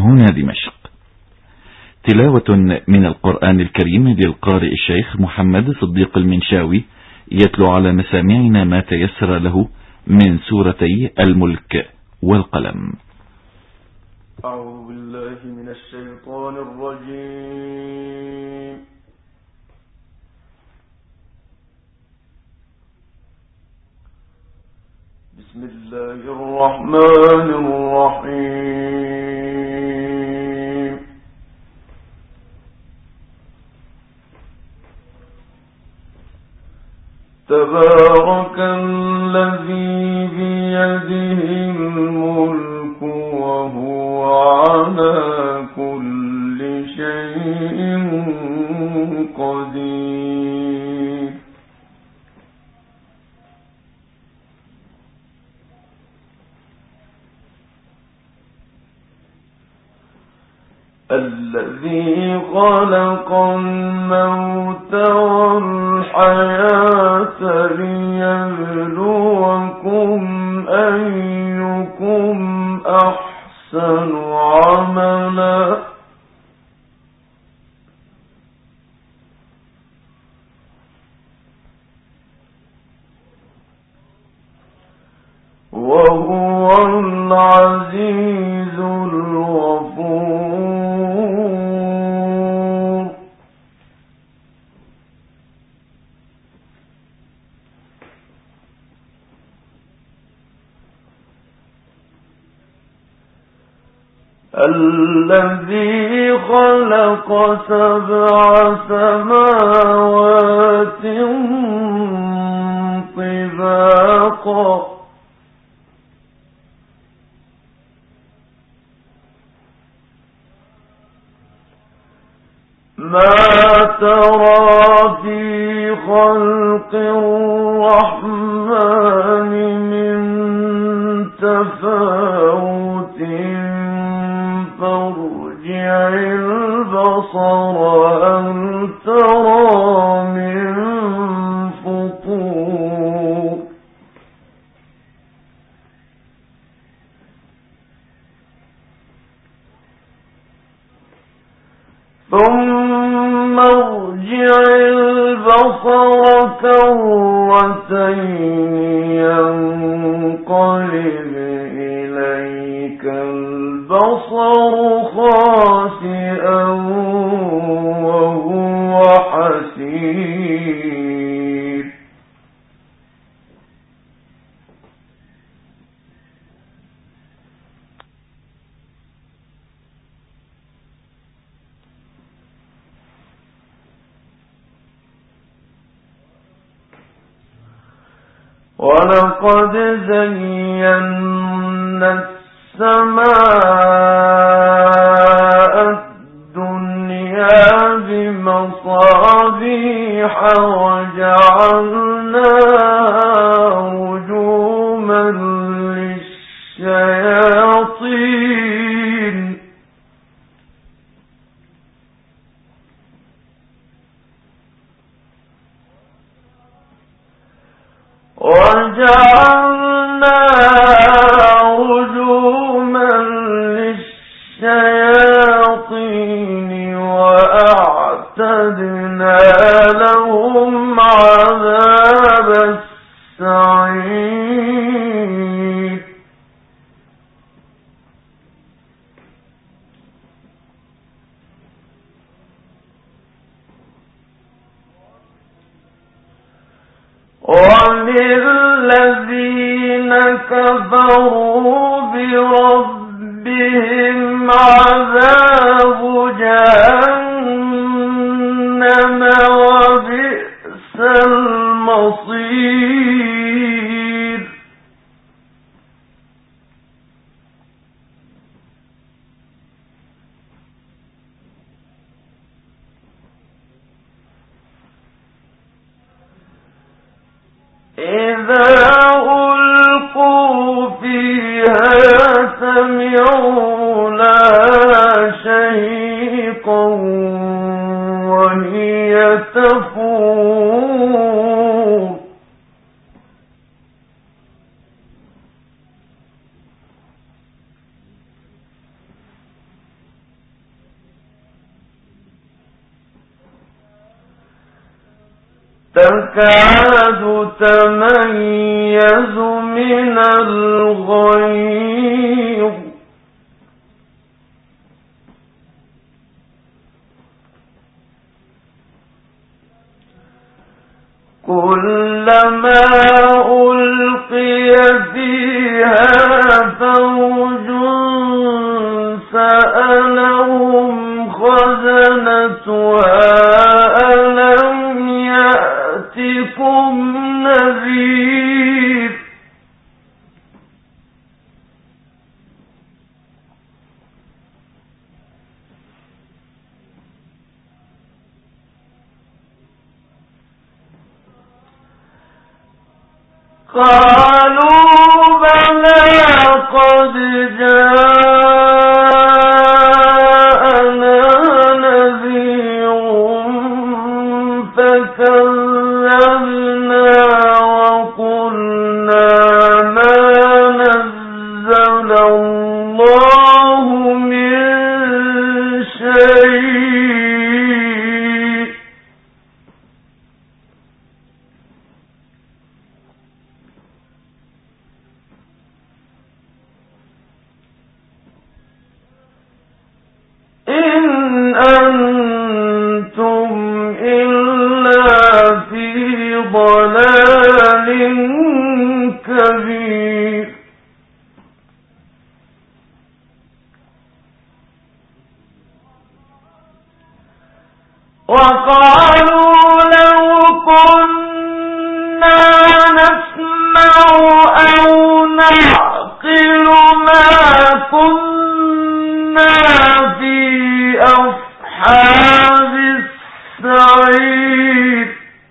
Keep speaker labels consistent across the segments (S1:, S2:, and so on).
S1: هنا دمشق. تلاوة من القرآن الكريم للقارئ الشيخ محمد صديق المنشاوي، يتلو على مسامعنا ما تيسر له من سورتي الملك والقلم.
S2: أعوذ بالله من الشيطان الرجيم. بسم الله الرحمن الرحيم. تبارك الذي بيده الملك وهو على كل شيء قدير. الذي خلق الموت والحياة ليبلوكم أيكم أحسن عملا وهو العزيز الغفور. الذي خلق 7 سماوات طباقا ما ترى في خلق الرحمن من تفاوت فارجع البصر هل ترى من فطور. ثم ارجع البصر كرتين ينقلب إليك البصر خاسئا وهو حسير. ولقد زينا السماء الدنيا بمصابيح وجعلناها رجوما للشياطين وأعتدنا لهم عذاب السعير. وللذين كفروا بربهم عذاب جهنم وبئس المصير. إذا ألقوا فيها سمعوا لها شهيقا وهي تفور. تكاد تميز من الغيظ كلما ألقي فيها فوج سألهم خزنتها ألم يأتكم نذير قالوا بلى قد جاءنا نذير فكذبنا وقلنا ما نزل الله من شيء إن أنتم إلا في ضلال كبير وقالوا لو كنا نسمع أو نعقل ما كنا في أصحاب السعير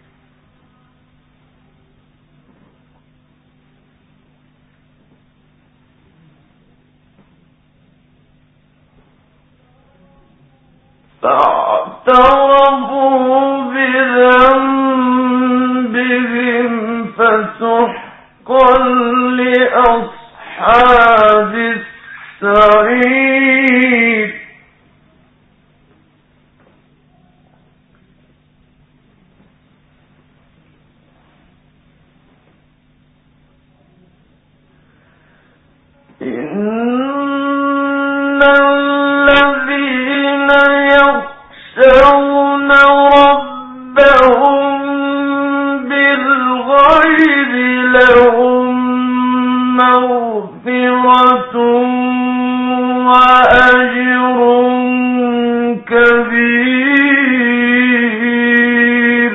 S2: فاعترفوا بذنبهم فسحقا لأصحاب السعير إن الذين يخشون ربهم بالغيب لهم مغفرة وأجر كبير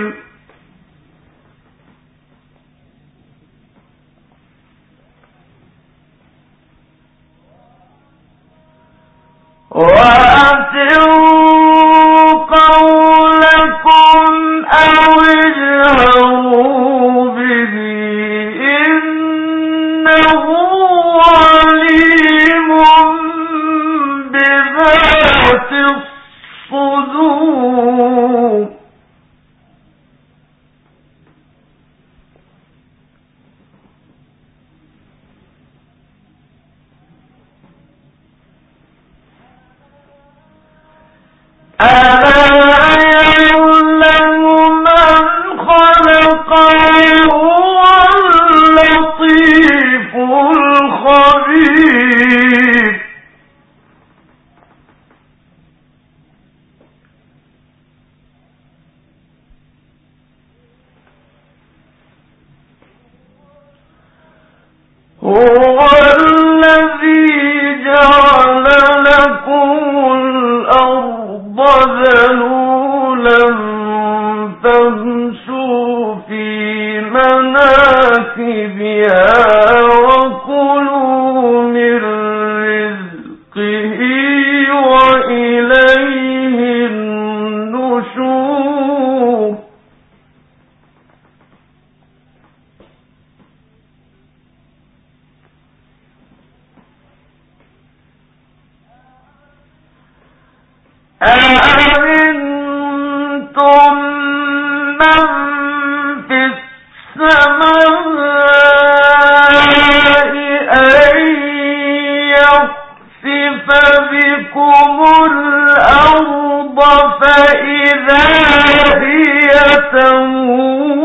S2: وأسروا قولكم أو اجهروا به إنه عليم بذات الصدور ألا يعلم من خلق وهو اللطيف الخبير هو الذي جعل لكم الأرض ذلولا فامشوا في مناكبها وكلوا من رزقه وإليه النشور أأمنتم من في السماء أن يخسف بكم الأرض فإذا هي تمور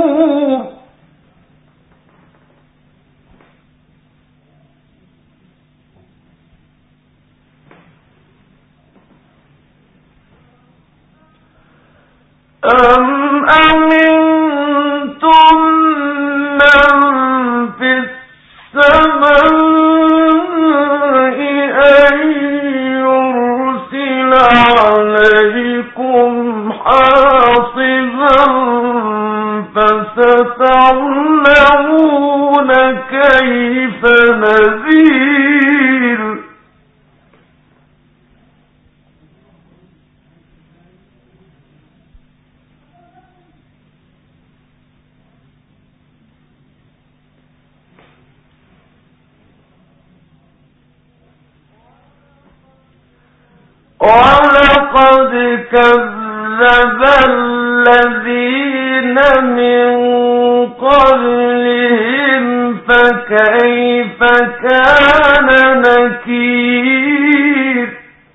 S2: أم أمنتم من في السماء أن يرسل عليكم حاصبا فستعلمون كيف نذير ولقد كذب الذين من قبلهم فكيف كان نكير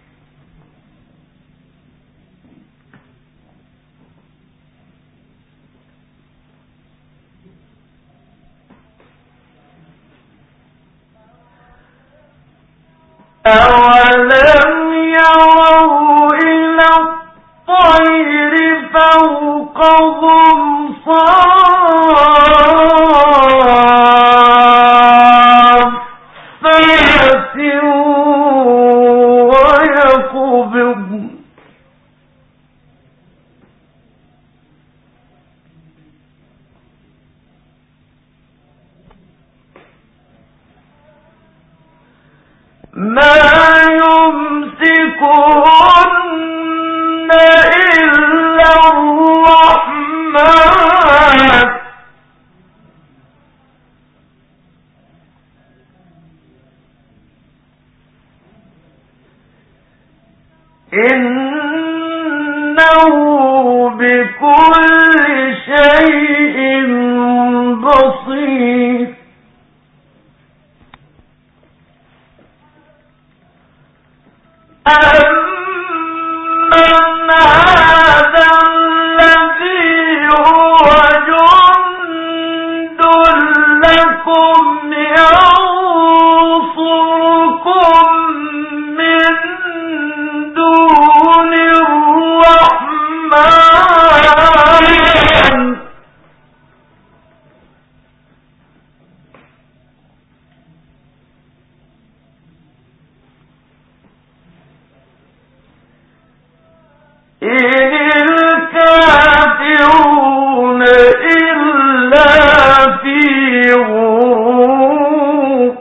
S2: أولم يروا إلى الطير فوقهم صافات ويقبضن ما يمسكهن إلا الرحمن إنه بكل شيء بصير أَمَّنْ هَذَا الَّذِي هُوَ جُندٌ لَّكُمْ يَنصُرُكُم مِّن دُونِ الرَّحْمَٰنِ إِنِ الْكَافِرُونَ إِلَّا فِي غُرُورٍ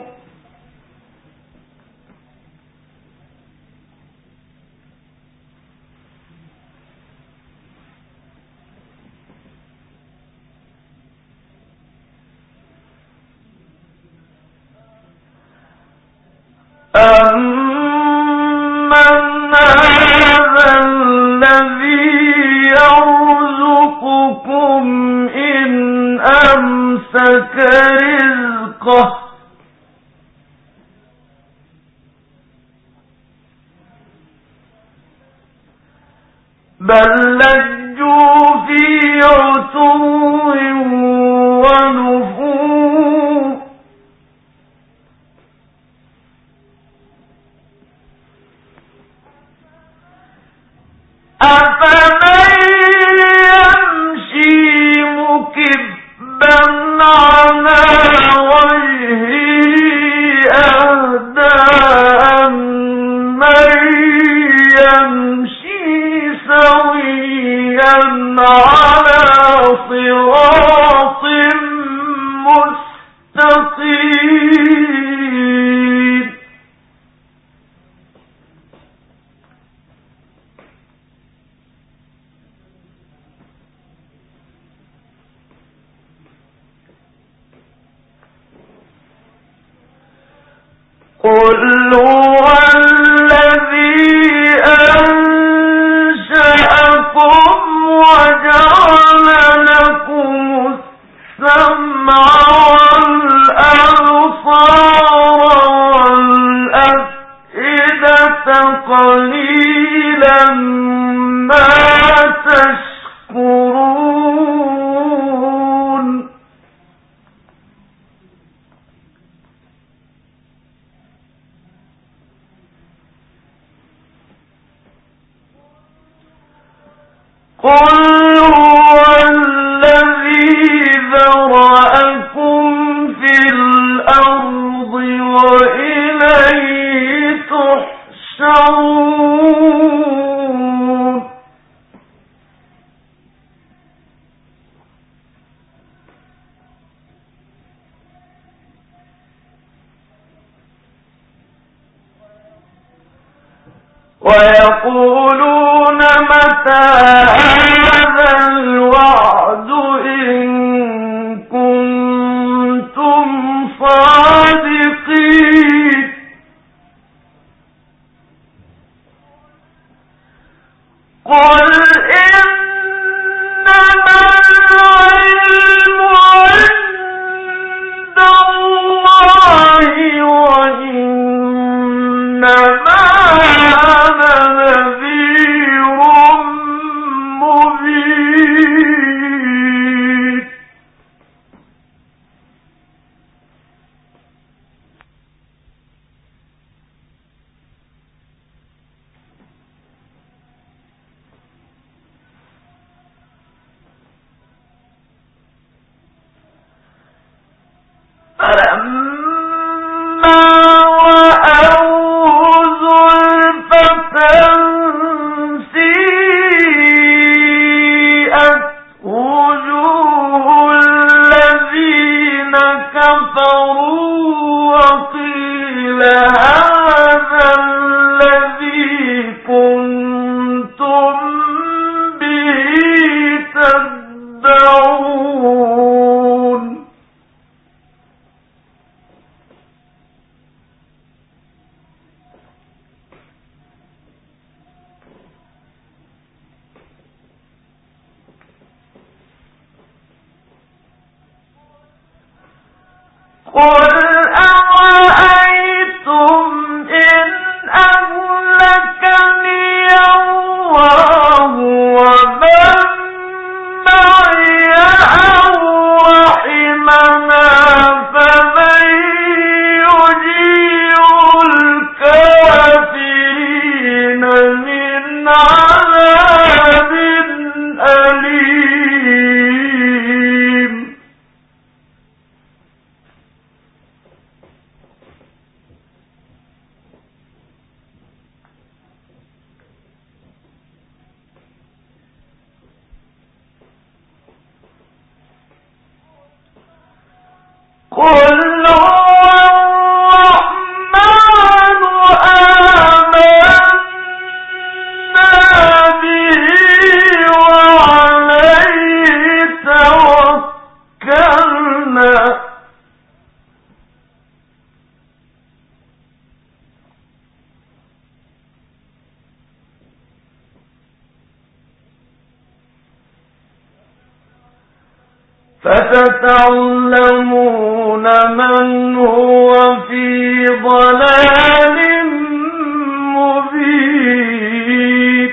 S2: أَمَّنْ هَذَا الَّذِي يَرْزُقُكُمْ إِنْ أَمْسَكَ رِزْقَهُ بَل لَّجُّوا فِي عُتُوٍّ وَنُفُورٍ أَفَمَن يَمْشِي مُكِبًّا عَلَىٰ وَجْهِهِ أَهْدَىٰ أَمَّن يَمْشِي سَوِيًّا عَلَىٰ صِرَاطٍ مُّسْتَقِيمٍ قُلْ هُوَ الَّذِي أَنشَأَكُمْ وَجَعَلَ لَكُمُ السَّمْعَ وَالْأَبْصَارَ وَالْأَفْئِدَةَ قَلِيلًا مَا تَشْكُرُونَ قُلْ يحشرون ويقولون متى هذا الوعد إن كنتم صادقين قل إنما العلم عند الله وإنما أنا نذير مبين فلما رأوه زلفة سيئت وجوه الذين كفروا وقيل هذا الذي كنتم به تدعون قل أرأيتم إن أهلكني الله ومن معي أو رحمنا فمن يجير الكافرين من عذاب أليم قل هو الرحمن آمنا به وعليه توكلنا فستعلمون من هو في ضلال مبين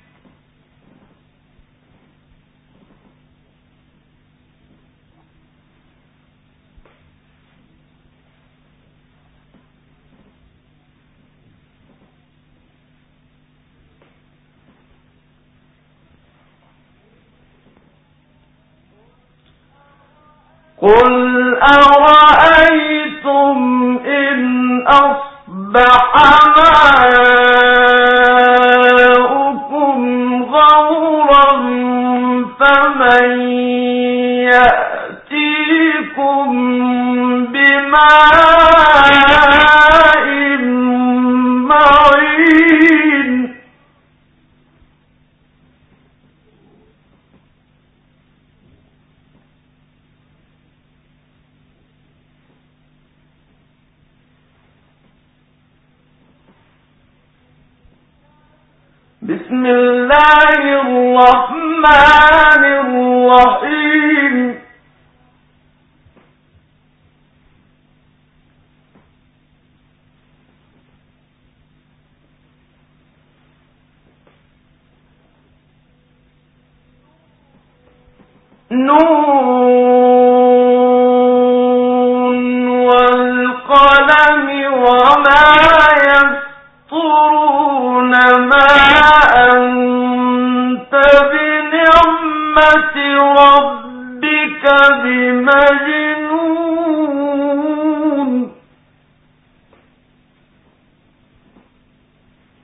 S2: قل أرأيتم إن أصبح ماؤكم غورا فمن يأتيكم بماء معين بسم الله الرحمن الرحيم نون والقلم وما يسطرون ما أنت بنعمة ربك بمجنون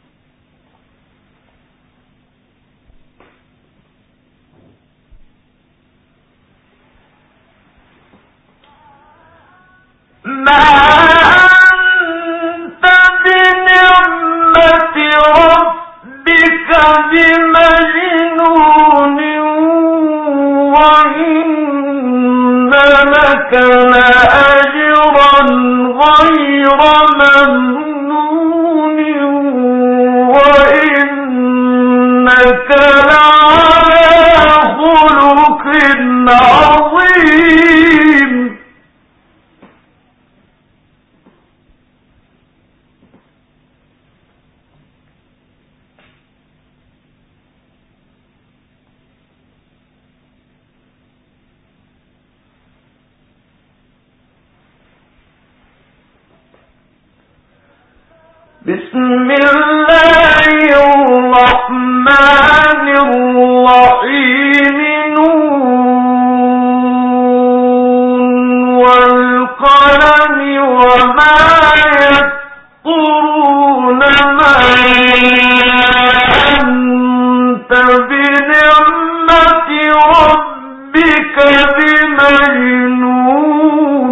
S2: بمجنون وإن لك لأجرا غير ممنون وإنك لعلى خلق عظيم. بسم الله الرحمن الرحيم نون والقلم وما يسطرون ما أنت بنعمة ربك بمجنون.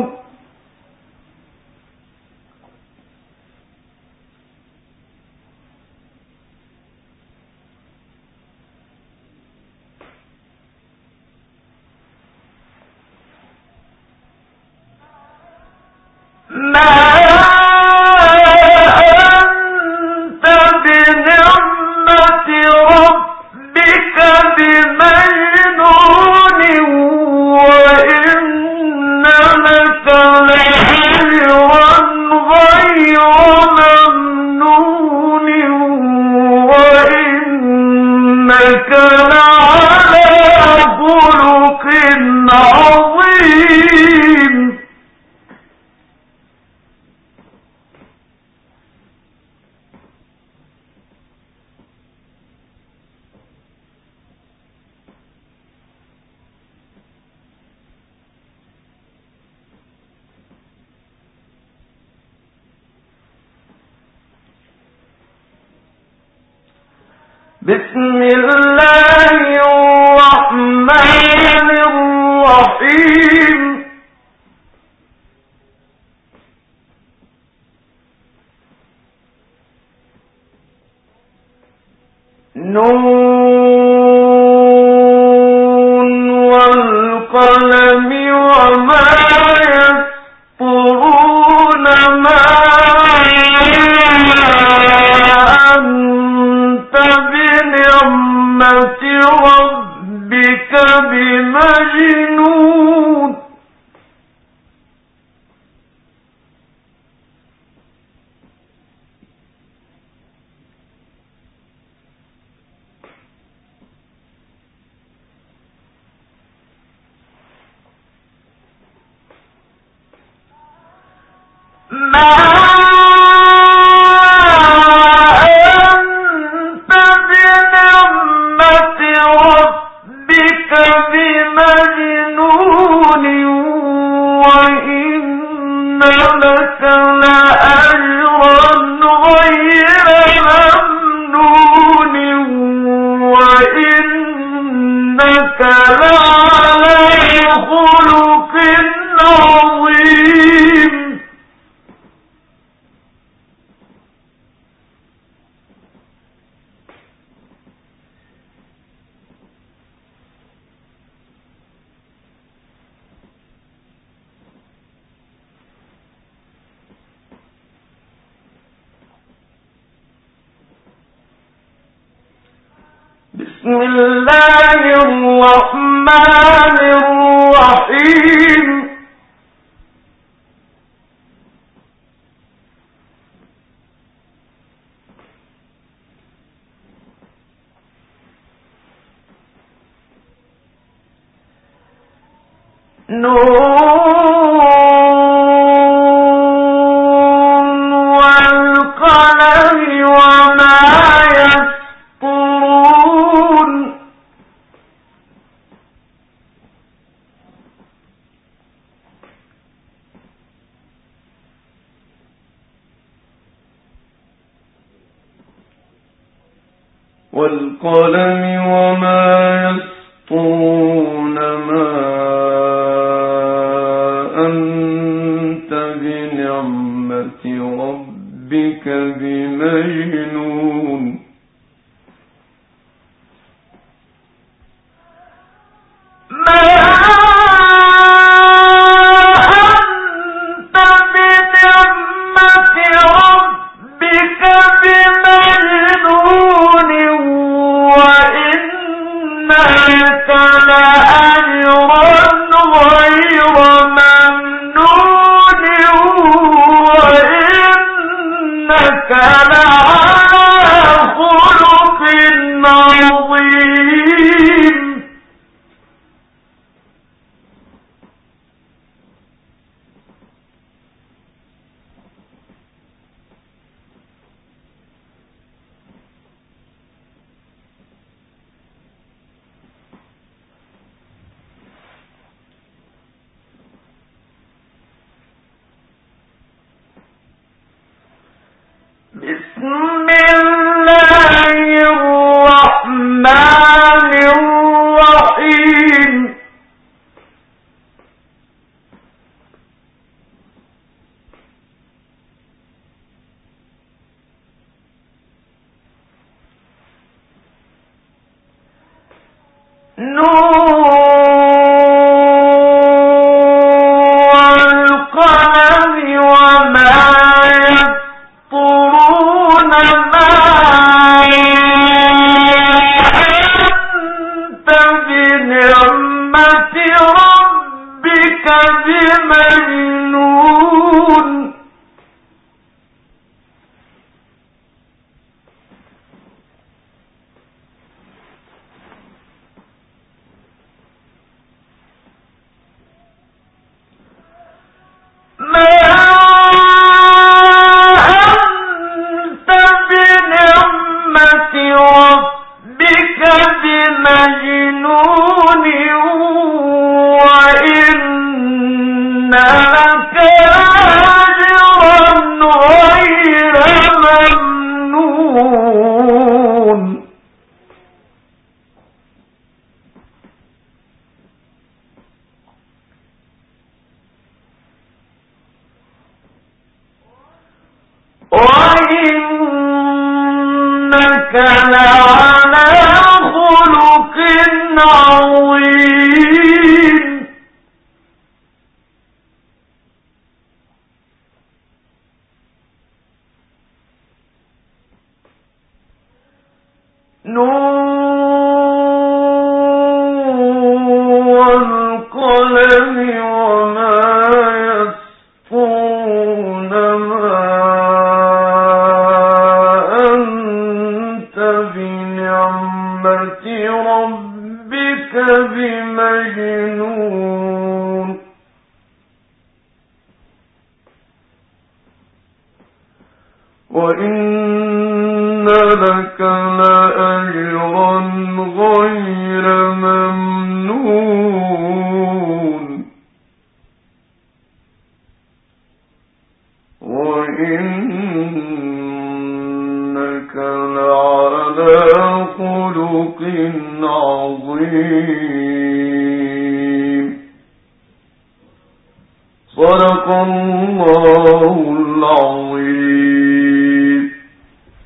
S2: ما أنت بنعمة ربك بمجنون وإن لك لأجرا غير ممنون وإنك لعلى خلق عظيم. بسم الله الرحمن الرحيم نون والقلم وما يسطرون ما أنت بنعمة ربك بمجنون. ما أنت بنعمة ربك بمجنون وإن لك لأجرا غير ممنون وإنك لعلى خلق عظيم. بسم الله الرحمن الرحيم نون والقلم وما يسطرون. والقلم وما يسطرون ما أنت بنعمة ربك بمجنون بسم الله الرحمن الرحيم وإنك لعلى خلق عظيم والقلم وما يسطرون ما أنت بنعمة ربك بمجنون وإن لك لأجرا غير ممنون وإنك لعلى خلق عظيم صدق الله العظيم